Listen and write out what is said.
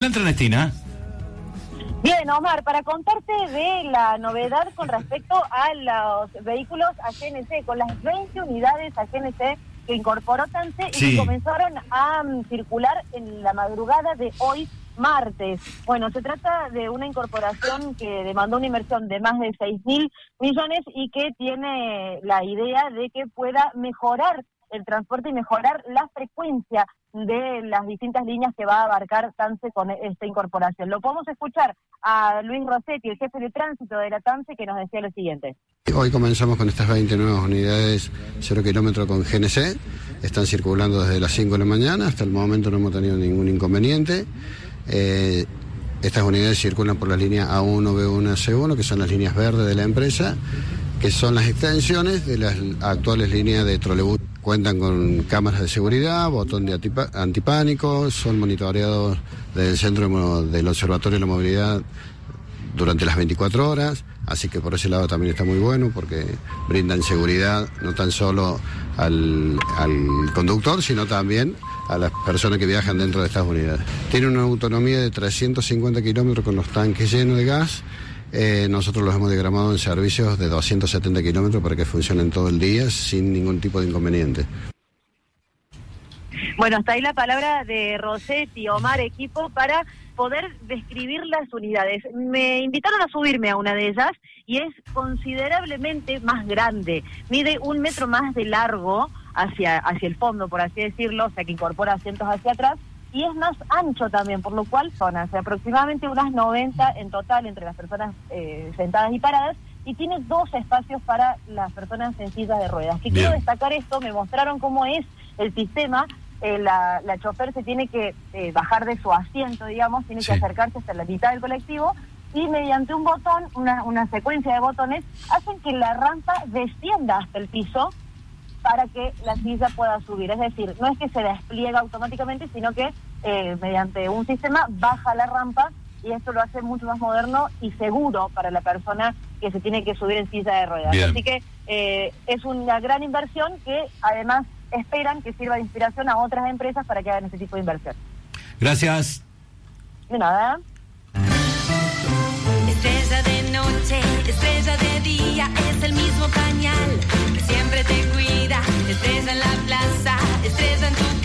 Ernestina. Bien, Omar, para contarte de la novedad con respecto a los vehículos AGNC, con las 20 unidades AGNC que incorporó TANSE y que comenzaron a circular en la madrugada de hoy, martes. Bueno, se trata de una incorporación que demandó una inversión de más de 6.000 millones y que tiene la idea de que pueda mejorar el transporte y mejorar la frecuencia de las distintas líneas que va a abarcar TANSE con esta incorporación. Lo podemos escuchar a Luis Rossetti, el jefe de tránsito de la TANSE, que nos decía lo siguiente. Hoy comenzamos con estas 20 nuevas unidades 0 kilómetro con GNC. Están circulando desde las 5 de la mañana. Hasta el momento no hemos tenido ningún inconveniente. Estas unidades circulan por la línea A1, B1, C1, que son las líneas verdes de la empresa, que son las extensiones de las actuales líneas de trolebús. Cuentan con cámaras de seguridad, botón de antipánico, son monitoreados desde el centro del Observatorio de la Movilidad durante las 24 horas, así que por ese lado también está muy bueno porque brindan seguridad no tan solo al conductor, sino también a las personas que viajan dentro de estas unidades. Tiene una autonomía de 350 kilómetros con los tanques llenos de gas. Nosotros los hemos diagramado en servicios de 270 kilómetros para que funcionen todo el día sin ningún tipo de inconveniente. Bueno, hasta ahí la palabra de Rossetti, Omar, equipo, para poder describir las unidades. Me invitaron a subirme a una de ellas y es considerablemente más grande. Mide 1 metro más de largo hacia el fondo, por así decirlo, o sea que incorpora asientos hacia atrás. Y es más ancho también, por lo cual son aproximadamente unas 90 en total entre las personas sentadas y paradas, y tiene 2 espacios para las personas en sillas de ruedas. Que quiero destacar esto, me mostraron cómo es el sistema. La chofer se tiene que bajar de su asiento, digamos, tiene que acercarse hasta la mitad del colectivo, y mediante un botón, una secuencia de botones, hacen que la rampa descienda hasta el piso, para que la silla pueda subir. Es decir, no es que se despliega automáticamente, sino que mediante un sistema baja la rampa, y esto lo hace mucho más moderno y seguro para la persona que se tiene que subir en silla de ruedas. Bien. Así que es una gran inversión que además esperan que sirva de inspiración a otras empresas para que hagan este tipo de inversión. Gracias. De nada. Estrella de noche, estrella de día, es el mismo pañal que siempre te cuida. Estrella en la plaza, estrella en tu